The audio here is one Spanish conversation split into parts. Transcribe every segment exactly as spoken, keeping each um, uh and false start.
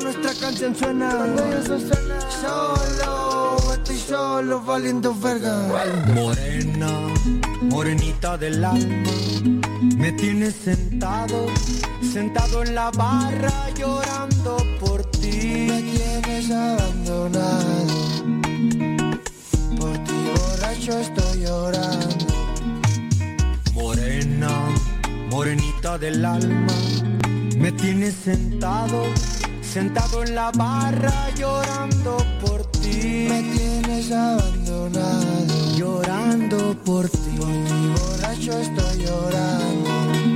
nuestra canción suena. Solo, estoy solo valiendo verga. Morena, morenita del alma, me tienes sentado, sentado en la barra llorando por ti. Me tienes abandonado, por ti borracho estoy llorando. Morena, morenita del alma, me tienes sentado, sentado en la barra llorando por ti. Me tienes abandonado, llorando por ti. Por ti borracho estoy llorando.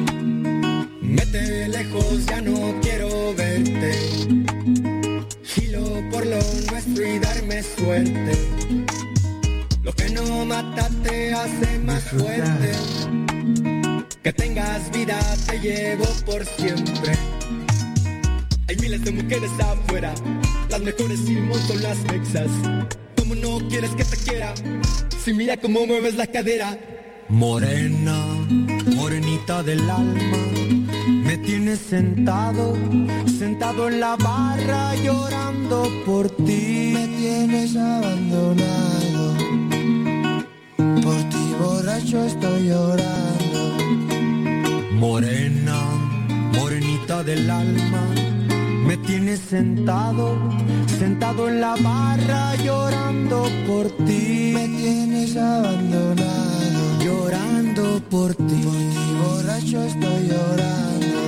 Vete lejos, ya no quiero verte. Gilo por lo nuestro y darme suerte. Lo que no mata te hace más fuerte. Que tengas vida te llevo por siempre. Hay miles de mujeres afuera, las mejores y un montón las mexas. ¿Cómo no quieres que te quiera? Si mira cómo mueves la cadera. Morena, morenita del alma, me tienes sentado, sentado en la barra llorando por ti. Me tienes abandonado, por ti borracho estoy llorando. Morena, morenita del alma, me tienes sentado, sentado en la barra llorando por ti. Me tienes abandonado, llorando por ti. Por ti borracho estoy llorando.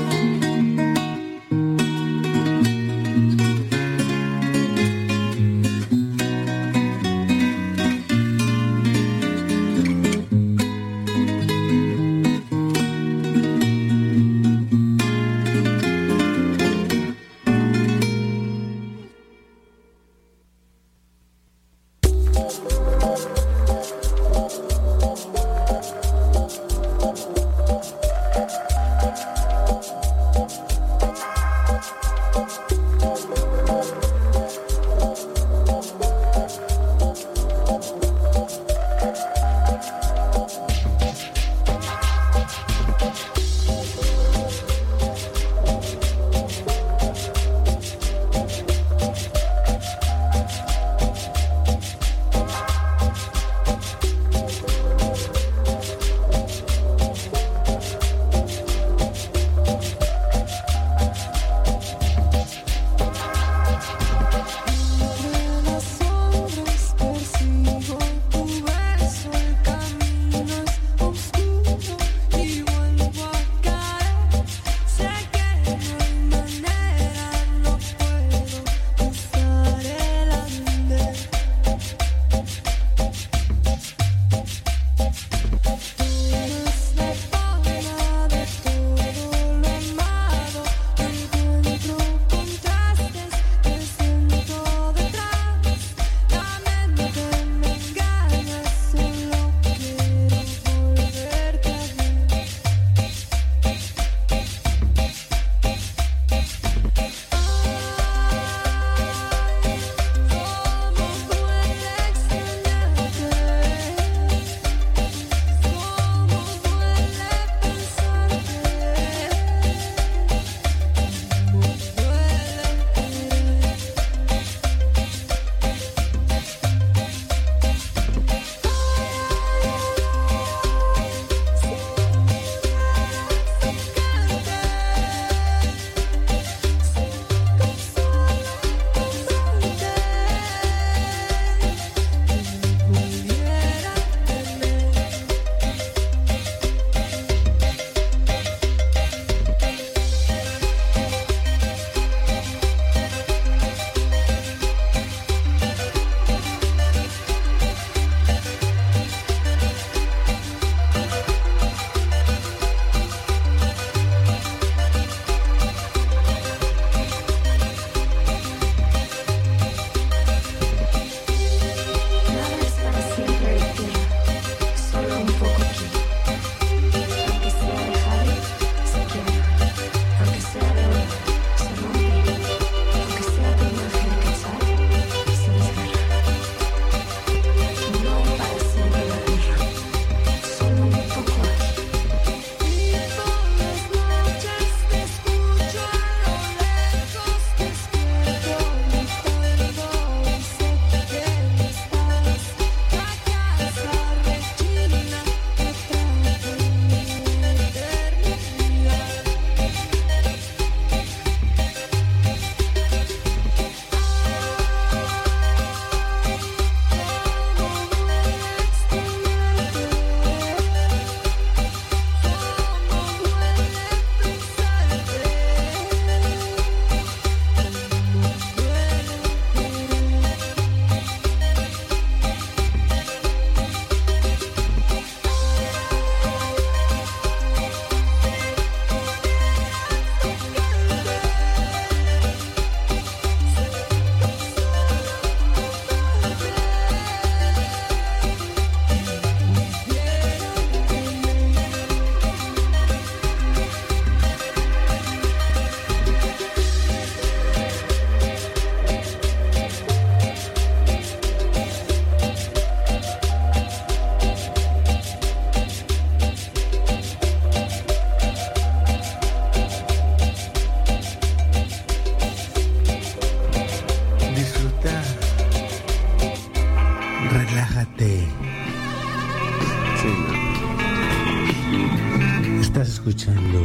escuchando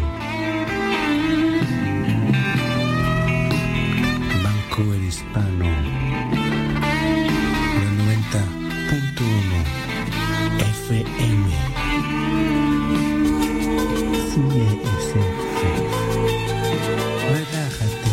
Vancouver Hispano, el noventa punto uno F M. Sigue ese fe. Relájate.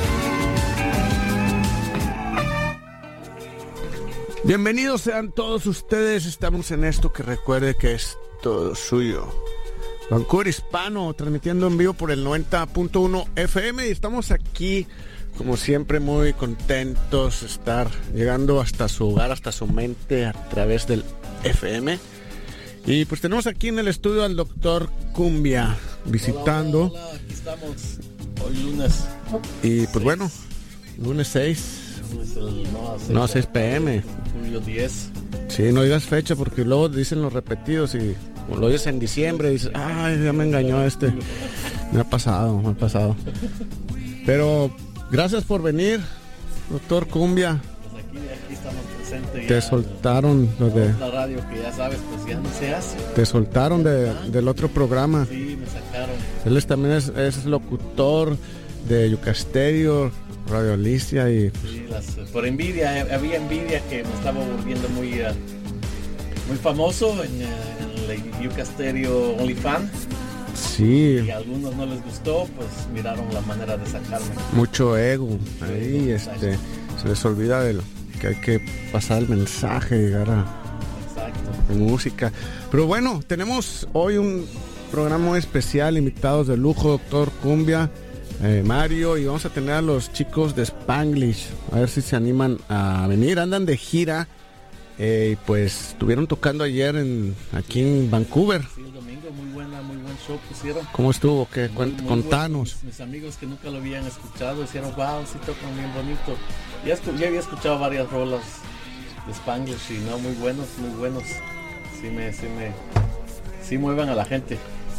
Bienvenidos sean todos ustedes. Estamos en esto que recuerde que es todo suyo. Vancouver Hispano, transmitiendo en vivo por el noventa punto uno F M, y estamos aquí, como siempre, muy contentos de estar llegando hasta su hogar, hasta su mente, a través del F M. Y pues tenemos aquí en el estudio al doctor Cumbia visitando. Hola, hola, hola, aquí estamos hoy lunes. Y pues bueno, lunes seis. Lunes el, no, seis, No, seis pe eme. Julio diez. Sí, no digas fecha porque luego dicen los repetidos y lo oyes en diciembre y dices, ay, ya me engañó este. Me ha pasado, me ha pasado. Pero gracias por venir, doctor Cumbia. Pues aquí, aquí estamos presentes. Te ya, soltaron lo de, la radio que ya sabes, pues ya no se hace. te soltaron de, del otro programa. Sí, me sacaron. Él es, también es, es locutor de Yucasterio, Radio Alicia y pues, Sí, las, por envidia, había envidia que me estaba volviendo muy, uh, muy famoso en, uh, en el Yuca Stereo OnlyFans. sí, Y a algunos no les gustó, pues miraron la manera de sacarme. mucho ego. Ahí este, se les olvida de lo que hay que pasar el mensaje, llegar a Exacto. música. Pero bueno, tenemos hoy un programa muy especial, invitados de lujo, doctor Cumbia, eh, Mario, y vamos a tener a los chicos de Spanglish, a ver si se animan a venir. Andan de gira, eh, y pues estuvieron tocando ayer en aquí en Vancouver. Sí, el domingo, muy buena, muy buen show pusieron. ¿Cómo estuvo? ¿Qué? Muy, Cuent- muy contanos. bueno. Mis, mis amigos que nunca lo habían escuchado decían, wow, sí tocan bien bonito. Ya, escu- ya había escuchado varias rolas de Spanglish y no, muy buenos, muy buenos. Sí me, sí me, sí muevan a la gente.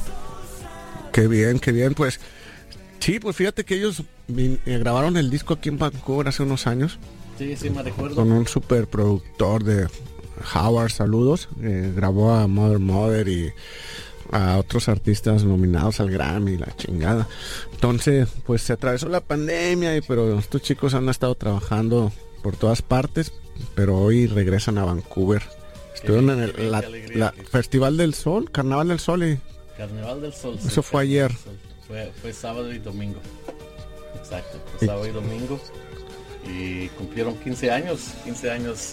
Qué bien, qué bien, pues. Sí, pues fíjate que ellos vin- eh, grabaron el disco aquí en Vancouver hace unos años. Sí, sí me recuerdo. Con un super productor de Howard, saludos. Eh, grabó a Mother Mother y a otros artistas nominados al Grammy, la chingada. Entonces, pues se atravesó la pandemia, y pero estos chicos han estado trabajando por todas partes, pero hoy regresan a Vancouver. Estuvieron en el qué la, alegría, la qué- Festival del Sol, Carnaval del Sol, y Carnaval del Sol. Eso sí, fue Carnaval ayer. del Sol. Fue, fue sábado y domingo. Exacto, fue Y- sábado y domingo. Y cumplieron quince años, quince años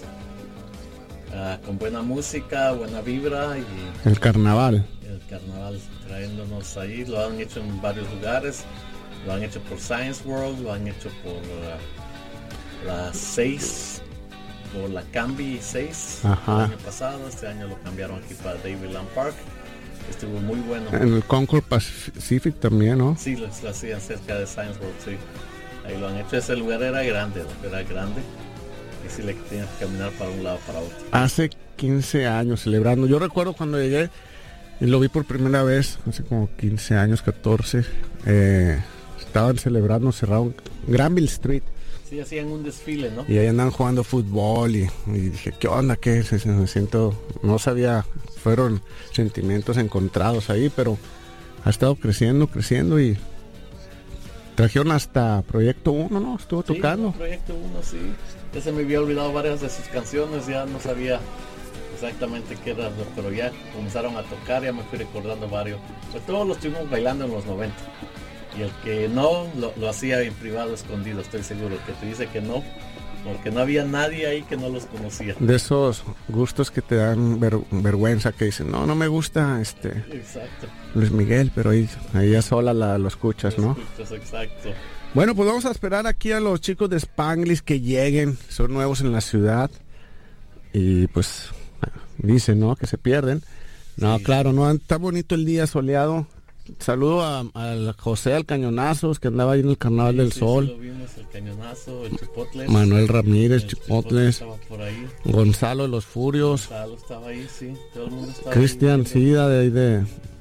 ah, con buena música, buena vibra y el Carnaval. el carnaval trayéndonos ahí. Lo han hecho en varios lugares. Lo han hecho por Science World, lo han hecho por uh, la seis, por la Cambi seis Ajá. el año pasado. Este año lo cambiaron aquí para Davyland Park. Estuvo muy bueno. En el Concord Pacific también, ¿no? Sí, lo, lo hacían cerca de Science World, sí. Ahí lo han hecho. Ese lugar era grande, era grande. Y sí le tenías que caminar para un lado para otro. Hace quince años celebrando. Yo recuerdo cuando llegué y lo vi por primera vez, hace como quince años, catorce. Eh, estaban celebrando, cerraron Granville Street. Sí, hacían un desfile, ¿no? Y ahí andaban jugando fútbol y, y dije, ¿qué onda? ¿Qué es? Me siento, no sabía, fueron sentimientos encontrados ahí, pero ha estado creciendo, creciendo, y trajeron hasta Proyecto uno, ¿no? Estuvo Sí, tocando. Proyecto uno, sí. Ya se me había olvidado varias de sus canciones, ya no sabía exactamente qué era, pero ya comenzaron a tocar, ya me fui recordando varios. Pues todos los estuvimos bailando en los noventa. Y el que no, lo, lo hacía en privado, escondido, estoy seguro. El que te dice que no, porque no había nadie ahí que no los conocía. De esos gustos que te dan ver- vergüenza, que dicen, no, no me gusta este Exacto. Luis Miguel, pero ahí, ahí ya sola la, lo escuchas, ¿no? Escuchas, exacto. Bueno, pues vamos a esperar aquí a los chicos de Spanglish que lleguen, son nuevos en la ciudad y pues dicen, ¿no? Que se pierden. No, Sí. claro, no, está bonito el día soleado. Saludo a, a José al Cañonazos, que andaba ahí en el Carnaval Sí, del sí, Sol. sí, lo vimos, el Cañonazo, el Chipotle. Manuel Ramírez, El Chipotles, estaba por ahí. Gonzalo de los Furios, Gonzalo estaba ahí, sí. Todo el mundo estaba Cristian ahí. Sida de ahí de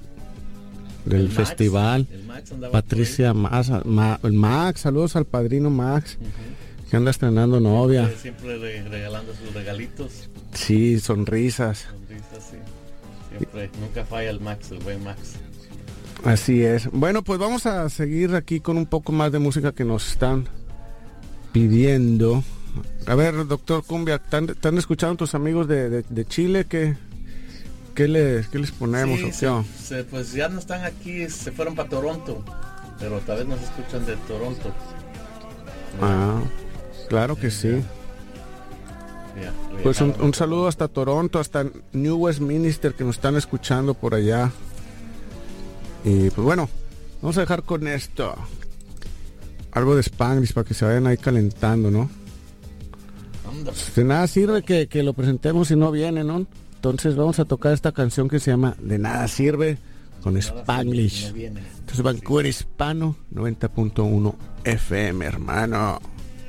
del El Max, festival, el Max andaba Patricia Max, Ma- el Max, saludos al padrino Max, por ahí. Ujú. que anda estrenando novia. Siempre re- regalando sus regalitos. Sí, sonrisas. Sonrisas, sí. Siempre, nunca falla el Max, el buen Max. Así es. Bueno, pues vamos a seguir aquí con un poco más de música que nos están pidiendo. A ver, doctor Cumbia, ¿están, están escuchando tus amigos de, de, de Chile? ¿Qué, qué, les, ¿Qué les ponemos? Sí, ¿o se, qué? se, pues ya no están aquí, se fueron para Toronto, pero tal vez nos escuchan de Toronto. Ah, claro que sí. Ya, Pues un, un saludo hasta Toronto, hasta New Westminster, que nos están escuchando por allá. Y pues bueno, vamos a dejar con esto algo de Spanglish para que se vayan ahí calentando, ¿no? De nada sirve que, que lo presentemos si no viene, ¿no? Entonces vamos a tocar esta canción que se llama De Nada Sirve con Spanglish. No Entonces Vancouver Hispano noventa punto uno F M, hermano.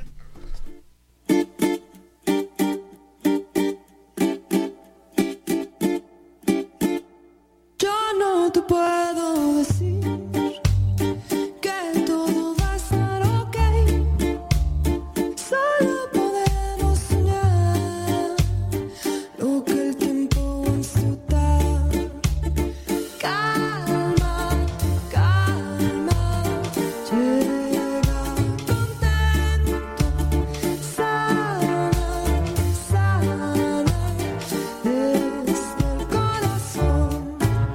Yo no te puedo decir que todo va a estar ok. Solo podemos soñar lo que el tiempo wants to dar. Calma, calma, llega contento, sana, sana, desde el corazón.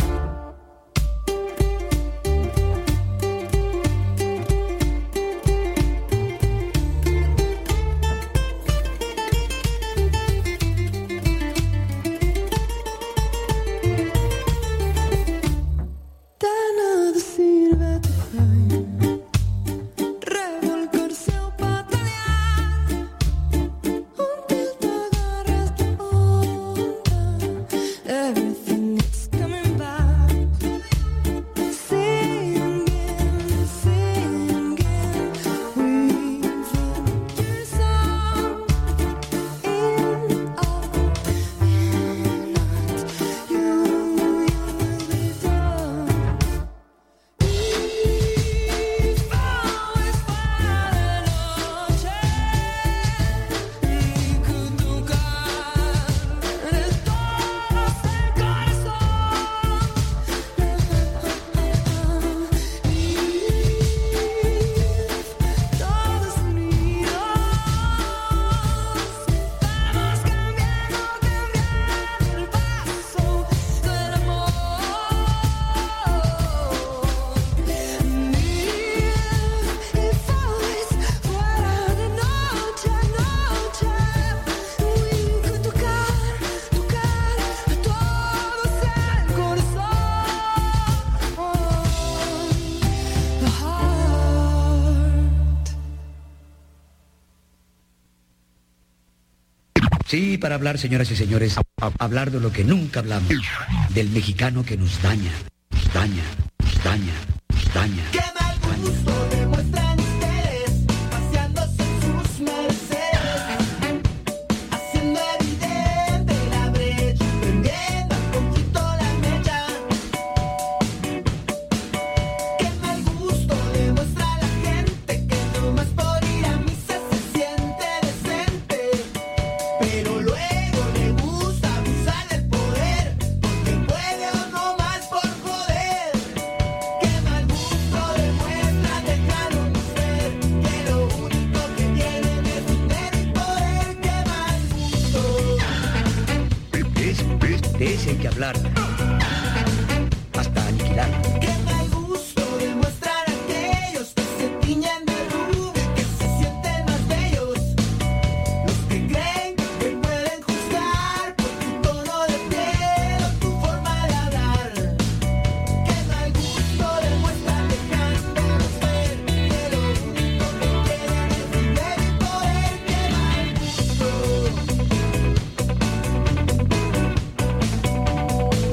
De nada sirve tratar, revolcarse o patalear, until te agarras de onda. Everything is coming back. Singing, singing, weaving your song in our midnight. You, you will be done. If always fuera de noche y could tocar el tonos del corazón. If todos unidos vamos cambiando, cambiando el paso del amor. If always fuera de noche, noche, we could tocar, tocar a todos el corazón, the heart. Sí, para hablar, señoras y señores, a- a- hablar de lo que nunca hablamos, del mexicano que nos daña, nos daña, nos daña, nos daña. Qué mal gusto demuestran ustedes, paseándose en sus Mercedes, haciendo evidente la brecha, prendiendo un poquito la mecha. Qué mal gusto demuestra la gente que nomás por ir a misa se siente decente, pero luego le gusta abusar del poder, porque puede o no más por joder. Qué mal gusto demuestra, dejaron ver que lo único que tienen es dinero y poder. Qué mal gusto. De ese, de ese hay que hablar, hasta aniquilar. Qué mal gusto demuestran aquellos que se tiñen de rubio, que se sienten más bellos, los que creen que pueden juzgar por tu tono de piel o tu forma de hablar. Qué mal gusto demuestran dejándonos ver que lo único que quieren es dinero y poder. Qué mal gusto.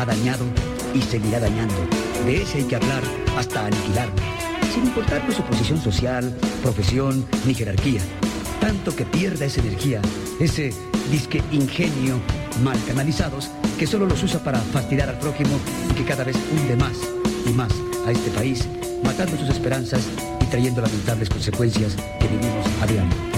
ha dañado y seguirá dañando. De ese hay que hablar hasta aniquilarlo, sin importar su posición social, profesión ni jerarquía. Tanto que pierda esa energía, ese disque ingenio mal canalizados que solo los usa para fastidiar al prójimo y que cada vez hunde más y más a este país, matando sus esperanzas y trayendo lamentables consecuencias que vivimos a diario.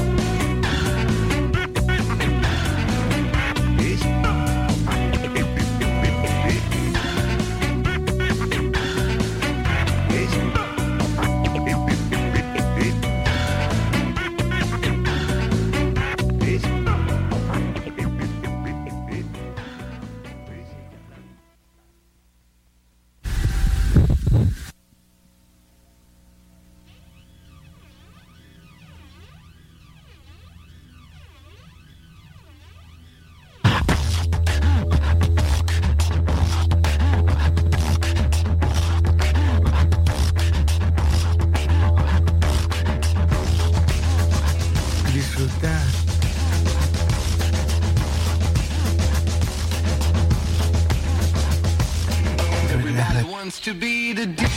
To be the d-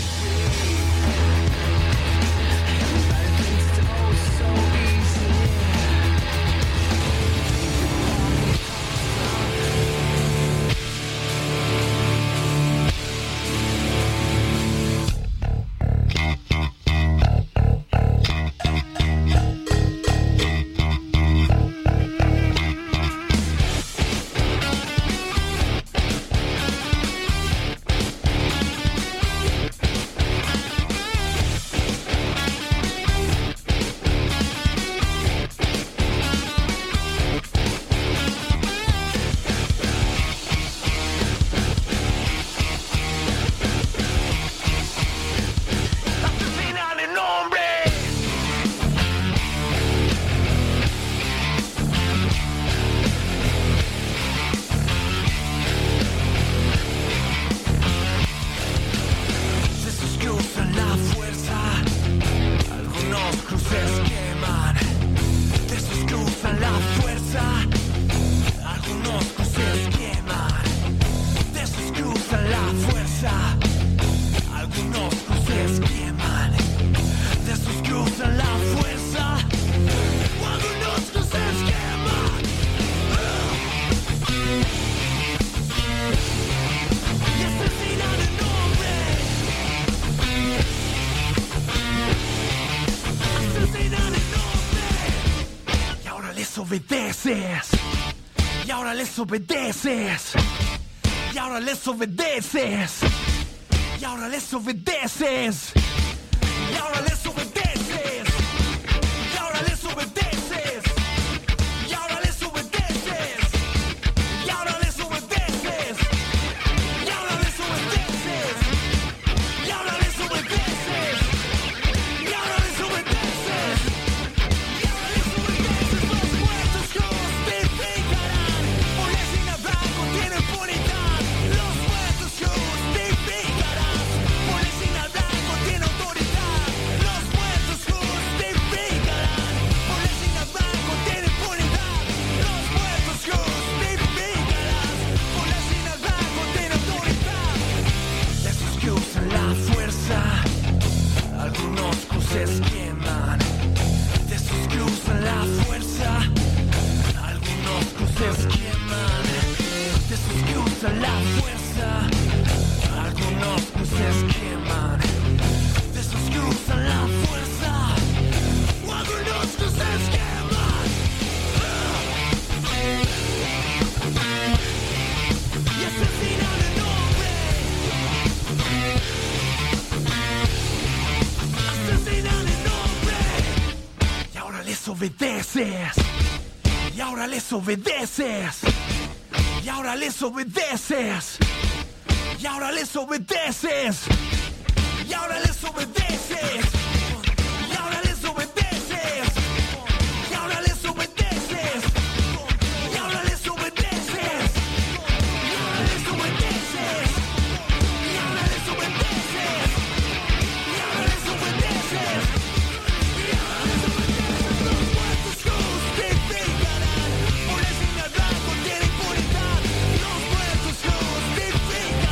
obedeces, y ahora les obedeces, y ahora les obedeces, y ahora les obedeces, y ahora les obedeces, y ahora les obedeces, y ahora les obedeces, y ahora les obedeces, y ahora les obedeces, y ahora les obedeces, y ahora les obedeces. Algunos cruces queman, de esos que usan la fuerza. Algunos cruces queman, de esos que usan la fuerza. Algunos cruces queman, de esos que usan la fuerza. Algunos cruces queman y asesinan el nombre. Asesinan el nombre. Y ahora les obedeces. Y ahora les obedeces. Y ahora les obedeces. Y ahora les obedeces. Y ahora les obedeces. Y ahora les obedeces. Y ahora les obedeces. Y ahora les obedeces. Y ahora les obedeces. Y ahora les obedeces. Y ahora les obedeces. Y ahora les obedeces. Los muertos justificarán. Por ese blanco tiene impunidad. Los muertos justificarán.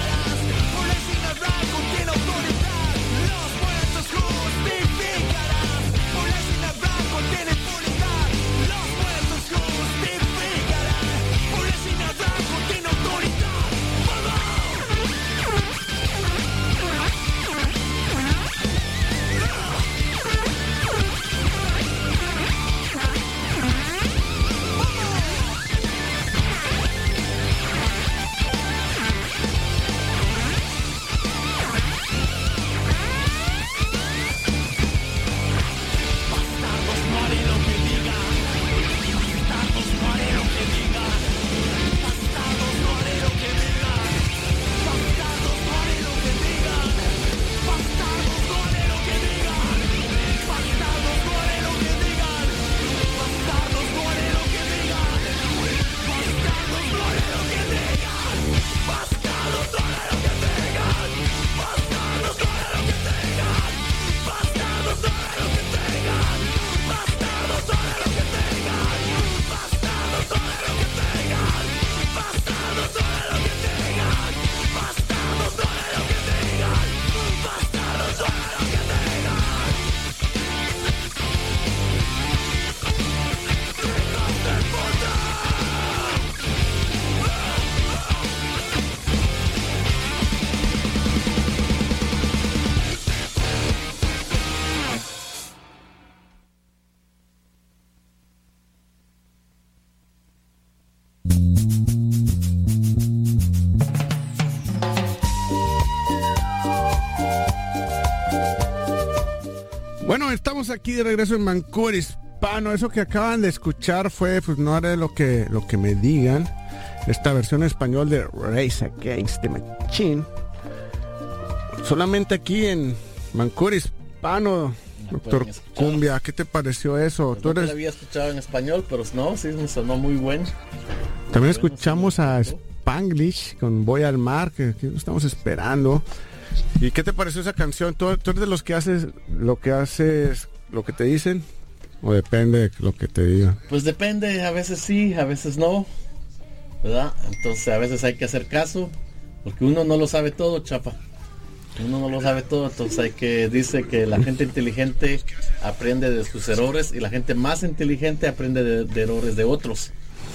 Bueno, estamos aquí de regreso en Vancouver Hispano. Eso que acaban de escuchar fue, pues no haré lo que, lo que me digan. Esta versión en español de Race Against the Machine. Solamente aquí en Vancouver Hispano. Doctor Cumbia, ¿qué te pareció eso? Pues Tú no te eres... la había escuchado en español, pero no, sí me sonó muy bueno. También Bueno, escuchamos sí me a gustó. Spanglish con Voy al Mar, que, que estamos esperando. ¿Y qué te pareció esa canción? ¿Tú, tú eres de los que haces lo que haces, lo que te dicen? ¿O depende de lo que te digan? Pues depende, a veces sí, a veces no, ¿verdad? Entonces a veces hay que hacer caso, porque uno no lo sabe todo, chapa. Uno no lo sabe todo, entonces hay que, dice que la gente inteligente aprende de sus errores y la gente más inteligente aprende de, de errores de otros.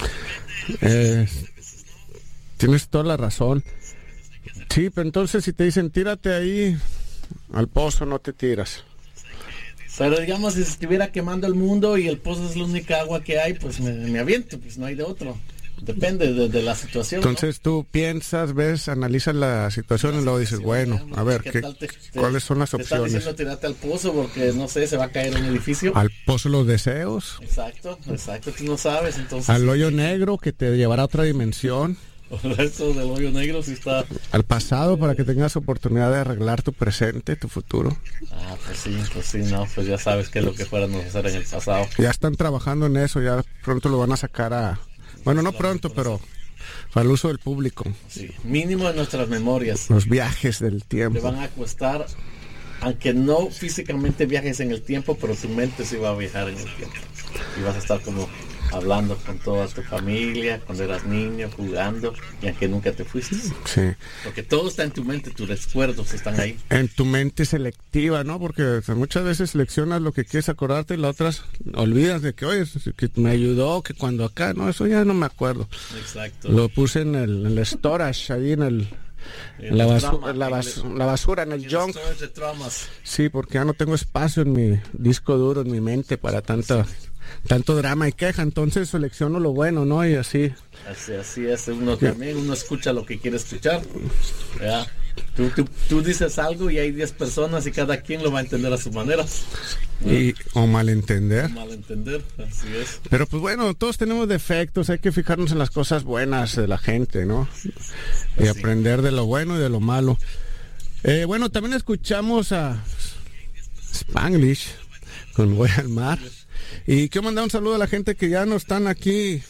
Eh, tienes toda la razón. Sí, pero entonces si te dicen tírate ahí al pozo, no te tiras. Pero digamos, si se estuviera quemando el mundo y el pozo es la única agua que hay, pues me, me aviento, pues no hay de otro. Depende de, de la situación, ¿no? Entonces tú piensas, ves, analizas la situación y luego dices, bueno, a ver, ¿qué, tal te- te- ¿cuáles son las te están opciones? diciendo tirarte al pozo porque, no sé, se va a caer un edificio. Al pozo los deseos, Exacto, exacto, tú no sabes, entonces... al hoyo negro que te llevará a otra dimensión, El resto del hoyo negro sí está... al pasado para que tengas oportunidad de arreglar tu presente, tu futuro. Ah, pues sí, pues sí, no, pues ya sabes qué es lo que fueran a hacer en el pasado. Ya están trabajando en eso, ya pronto lo van a sacar a... Bueno, no pronto, pero para el uso del público. Sí, mínimo en nuestras memorias. Los viajes del Te tiempo. van a costar, aunque no físicamente viajes en el tiempo, pero tu mente sí va a viajar en el tiempo. Y vas a estar como hablando con toda tu familia, cuando eras niño, jugando, y aunque nunca te fuiste. Sí. Porque todo está en tu mente, tus recuerdos están ahí. En tu mente selectiva, ¿no? Porque o sea, muchas veces seleccionas lo que quieres acordarte y las otras olvidas de que, oye, que me ayudó, que cuando acá, no, eso ya no me acuerdo. Exacto. Lo puse en el, en el storage, ahí en el... En la, basu- en la, bas- la basura, en el junk. Storage de traumas. Sí, porque ya no tengo espacio en mi disco duro, en mi mente para tanta, tanto drama y queja. Entonces selecciono lo bueno, ¿no? Y así. Así, así es, uno también, uno escucha lo que quiere escuchar. ¿Verdad? Tú, tú, tú dices algo y hay diez personas y cada quien lo va a entender a su manera. Y, o malentender. Malentender, así es. Pero pues bueno, todos tenemos defectos, hay que fijarnos en las cosas buenas de la gente, ¿no? Y aprender de lo bueno y de lo malo. Eh, bueno, también escuchamos a Spanglish con Voy al Mar. Y quiero mandar un saludo a la gente que ya no están aquí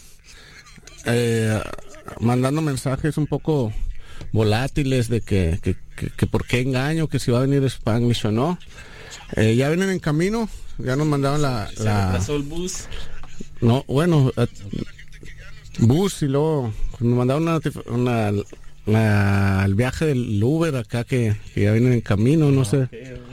eh, mandando mensajes un poco volátiles de que, que, que, que por qué engaño, que si va a venir Spanglish o no. Eh, ya vienen en camino, ya nos mandaron la... Se la retrasó el bus. no, bueno, eh, bus y luego nos mandaron una, notif- una la- el viaje del Uber acá que, que ya vienen en camino, no sé.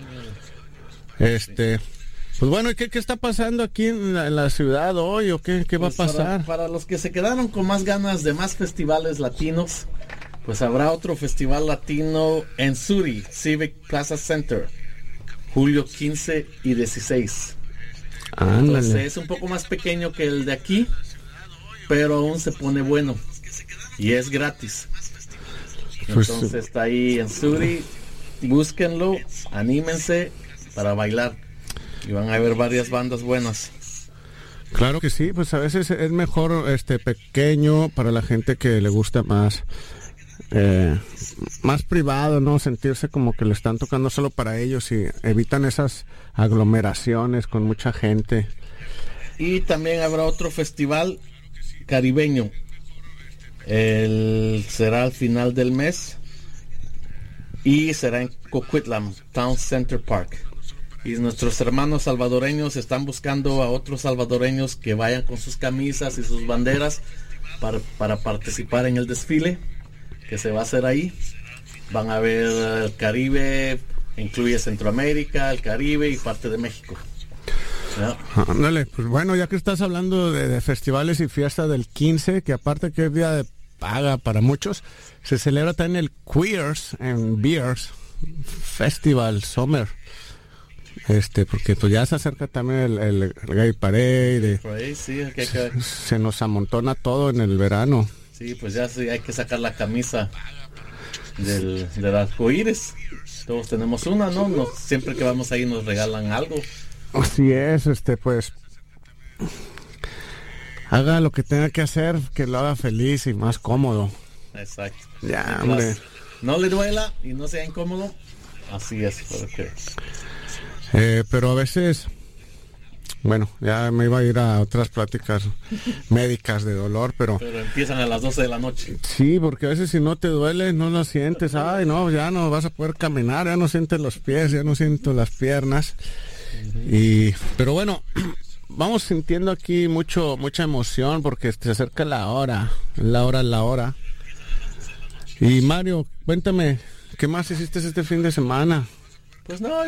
Este, pues bueno, ¿y qué, qué está pasando aquí en la, en la ciudad hoy o qué, qué va a Pues pasar? Para, para los que se quedaron con más ganas de más festivales latinos, pues habrá otro festival latino en Suri, Civic Plaza Center, julio quince y dieciséis. Entonces Ándale. es un poco más pequeño que el de aquí, pero aún se pone bueno y es gratis. Pues, Entonces está ahí en Suri, búsquenlo, anímense para bailar y van a ver varias bandas buenas. claro que sí, pues a veces es mejor este pequeño para la gente que le gusta más eh, más privado, ¿no? Sentirse como que le están tocando solo para ellos y evitan esas aglomeraciones con mucha gente. Y también habrá otro festival caribeño. El, será al final del mes y será en Coquitlam, Town Center Park. Y nuestros hermanos salvadoreños están buscando a otros salvadoreños que vayan con sus camisas y sus banderas para, para participar en el desfile que se va a hacer ahí. Van a ver el Caribe, incluye Centroamérica, el Caribe y parte de México. ¿Ya? Ándale, pues bueno, ya que estás hablando de, de festivales y fiesta del quince, que aparte que es día de paga para muchos, se celebra también el Queers and Beers Festival Summer. Este, porque pues ya se acerca también el, el, el Gay Parade, Por ahí sí, hay que- hay que- se nos amontona todo en el verano. sí, pues ya sí hay que sacar la camisa del, del arcoíris. Todos tenemos una, ¿no? Nos, siempre que vamos ahí nos regalan algo. Así es, este, pues, haga lo que tenga que hacer, que lo haga feliz y más cómodo. Exacto. Ya, Mientras hombre. no le duela y no sea incómodo, así es. Porque... Eh, pero a veces, bueno, ya me iba a ir a otras pláticas médicas de dolor, pero... Pero empiezan a las doce de la noche. Sí, porque a veces si no te duele, no lo sientes. Ay, no, ya no vas a poder caminar, ya no sientes los pies, ya no siento las piernas. Uh-huh. Y, pero bueno, vamos sintiendo aquí mucho, mucha emoción porque se acerca la hora, la hora, la hora. Y Mario, cuéntame, ¿qué más hiciste este fin de semana? Pues no,